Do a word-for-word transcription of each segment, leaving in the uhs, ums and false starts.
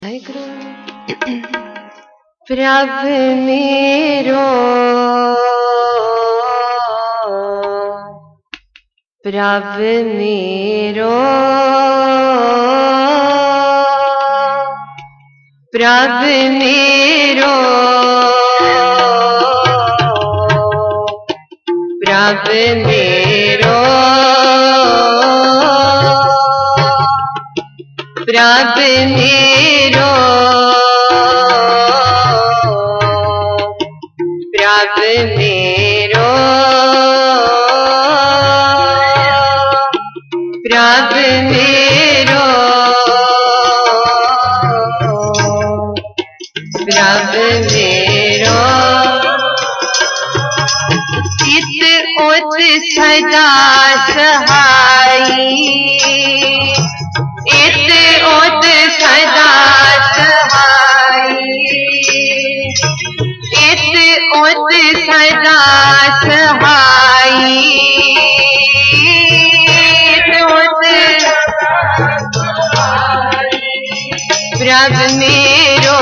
प्रभ मेरो प्रभ मेरो प्रभ मेरो प्रभ मेरो प्रभ मेरो प्रभ मेरो प्रभ मेरो प्रभ मेरो चित उत सदा सहाई इत उत सदा सहाई इत उत सदा सहाई इत उत प्रभ मेरो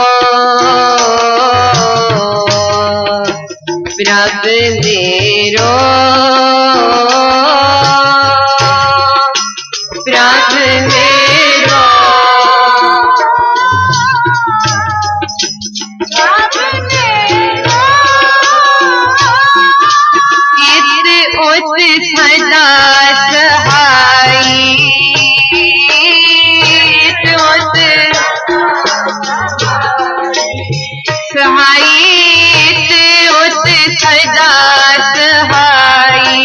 प्रभ मेरो प्रभ मेरो प्रभ मेरो इत उत सदा सहाई इत उत सहाई इत उत सदा सहाई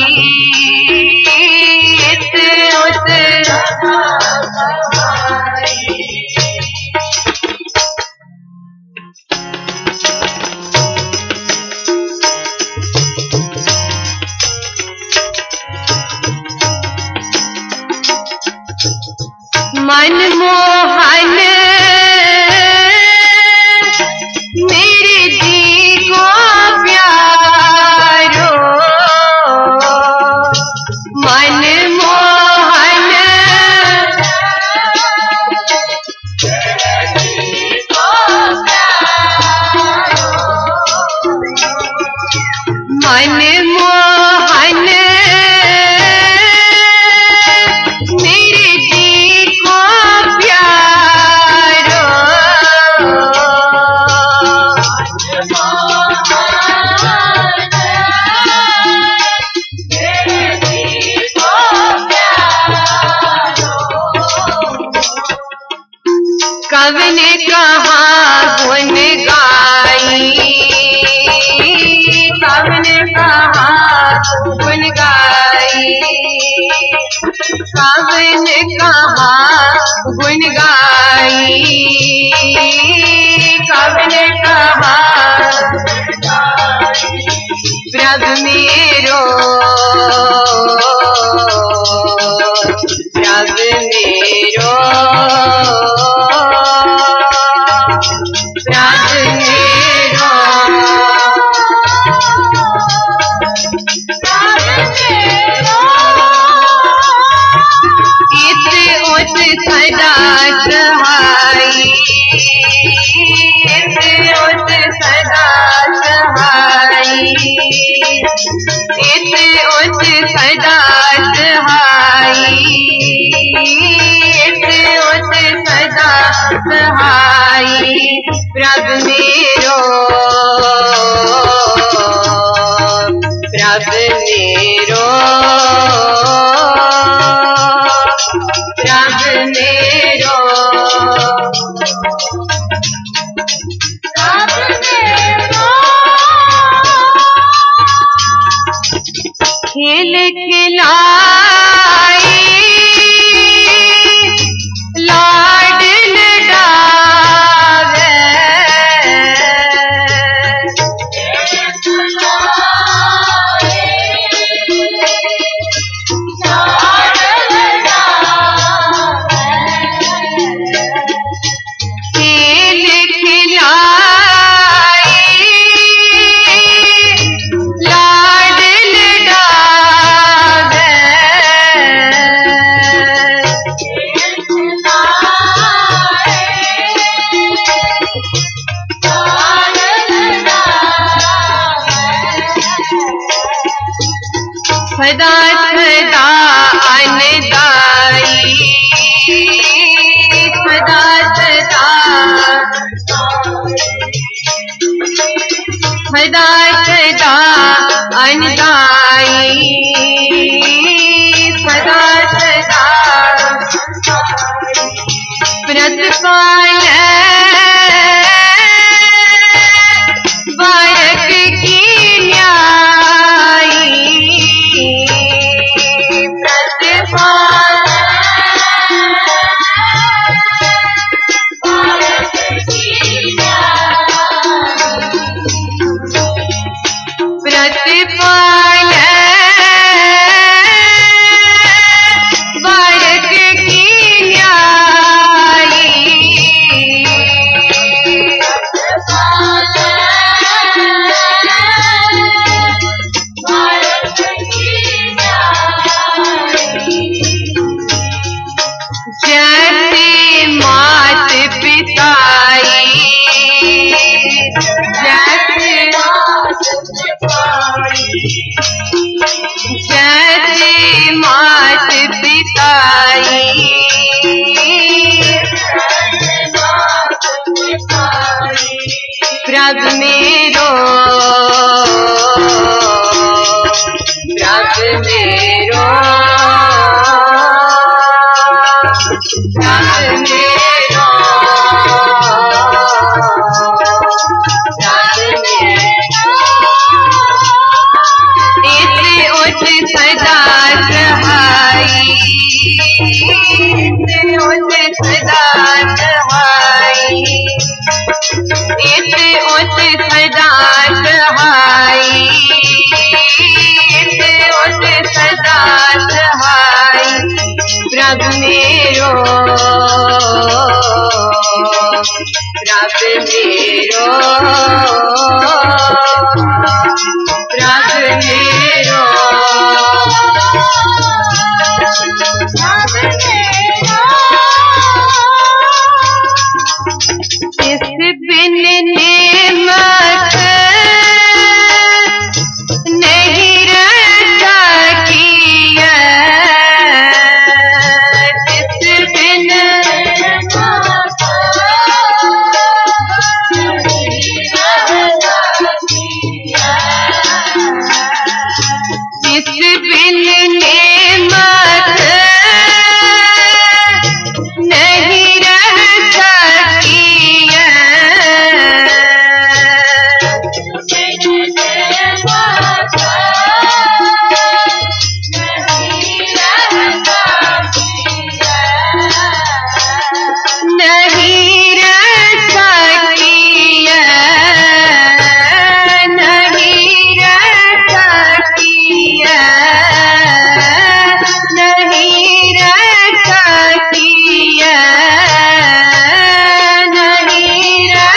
इत उत मनमोहन मेरे जी को प्यारो मनमोहन मनमोहन मेरे जी को प्यारो कवने कहा गुन गाई कवने कहा गुन गाई कवने कहा गुन गाई कवने कहा प्रभ मेरो प्रभ मेरो प्रभ मेरो प्रभ मेरो इत उत सदा सहाई इत उत सदा सहाई इत उत सदा सहाई इत उत सदा सहाई प्रभ मेरो प्रभ मेरो प्रभ मेरो प्रभ मेरो खेल खिलाई लाड लडावे लाड लडा सदा सदा अनदाई, सदा सदा सदा सदा अनदाई, सदा सदा व्रतपाल बालक की न्यायी, व्रतपाल बालक की न्यायी, व्रतपाल बालक की न्यायी, जैसे मात पिताई, जैसे जैसे मात पिताई, प्रभु मेरो प्रभु मेरो प्रभु मेरो प्रभु मेरो, इस उच्च सदा सहाई, इस उच्च सदा सहाई, इस उच्च सदा सहाई, इस उच्च सदा सहाई, प्रभु मेरो प्रभु मेरो प्रभु मेरो प्रभु मेरो, इस बिन नेमत नहीं रह सकिया, इस बिन इस बिन नेमत नहीं रह सकिया, नहीं रह सकिया, नहीं रह सकिया, नहीं रह सकिया, नहीं रह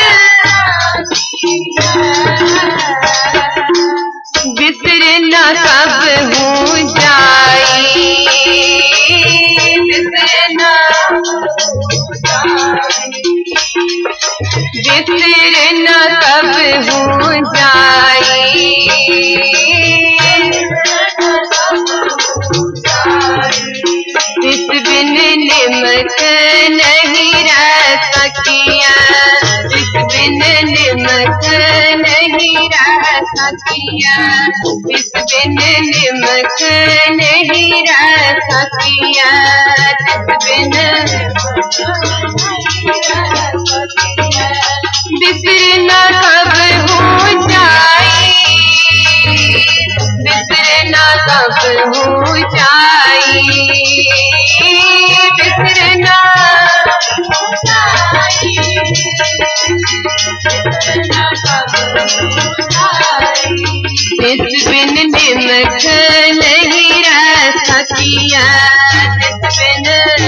बिसरना कब हूँ जाई, बिसरना बिसरना कब हूँ जाई, इस बिन निमक नहीं रह सकिया, इस बिन निमक नहीं रह सकिया, इस बिन निमक नहीं रह सकिया, इस बिन बिसरना कब हो जाई, बिसरना कब हो जाई, बिसरना इस बिन निमक नहीं रह सकिया, इस बिन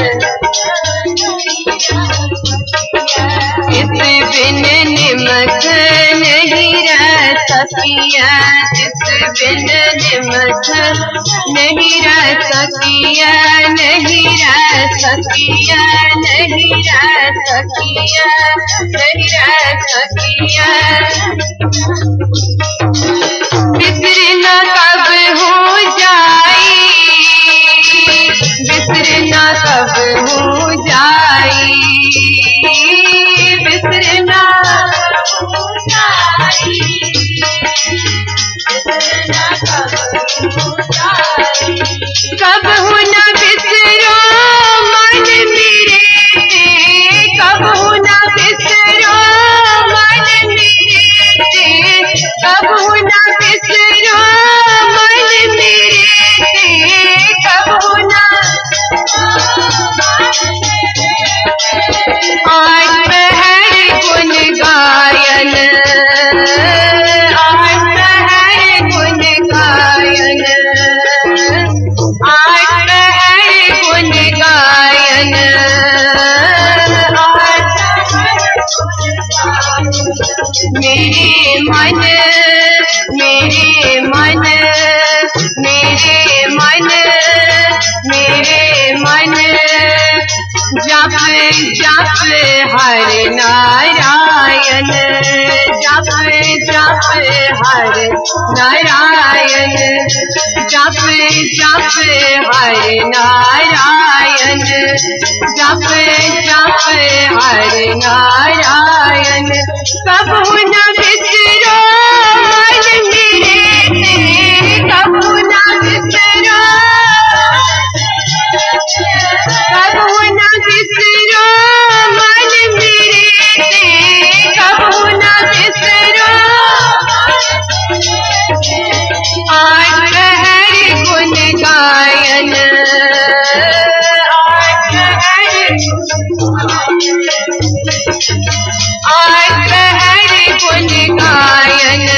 इस बिन निमक नहीं रह सकिया, इस बिन निमक नहीं रह सकिया, नहीं रह सकिया, नहीं रह सकिया, नहीं रह सकिया, बिसरना कब हो जाए, मेरे मन मेरे मन मेरे मन मेरे मन जप जप हरि नारायण जप जप हरि नारायण जप जप हरि नारायण जप जप हरि नारायण कबहु न बिसरो मन मेरे तेरे कबहु न बिसरो कबहु न बिसरो मन मेरे तेरे कबहु न बिसरो आठ हरि गुण गायन आठ हरि गुण गायन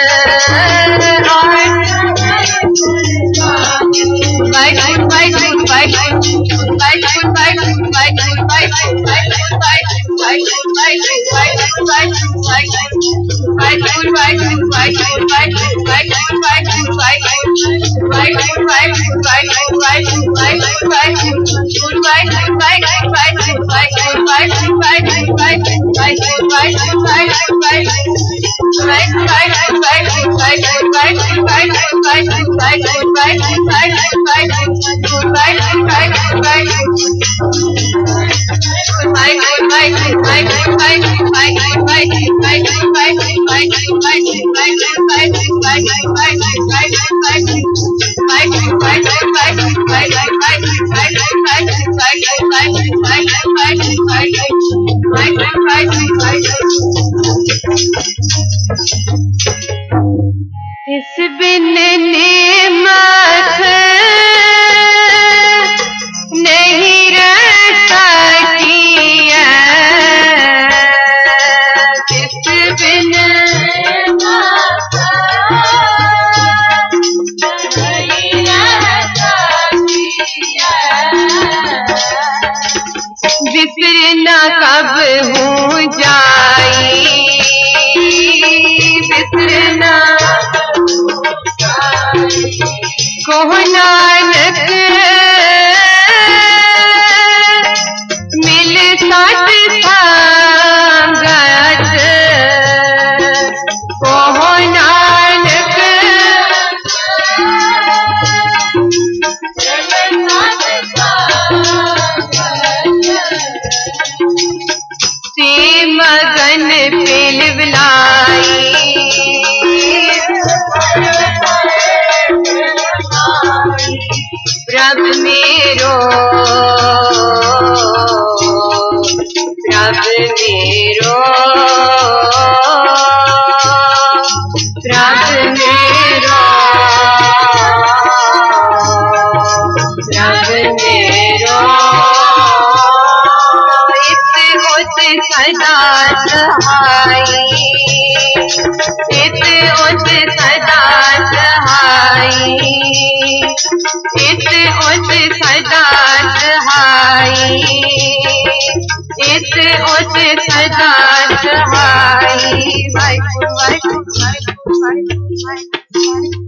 इस बिन नेमत नहीं रहता किया इस बिन नहीं रहता किया बिसरना कब हो जाई बिसरना को नानक मिल सत संगत को नानक से मगन पिल बिलाई प्रभ मेरो प्रभ मेरो प्रभ मेरो प्रभ मेरो इत उत सदा सहाई इत उत सदा सहाई इत उत सदा सहाई इत उत सदा सहाई वाहिगुरू वाहिगुरू वाहिगुरू वाहिगुरू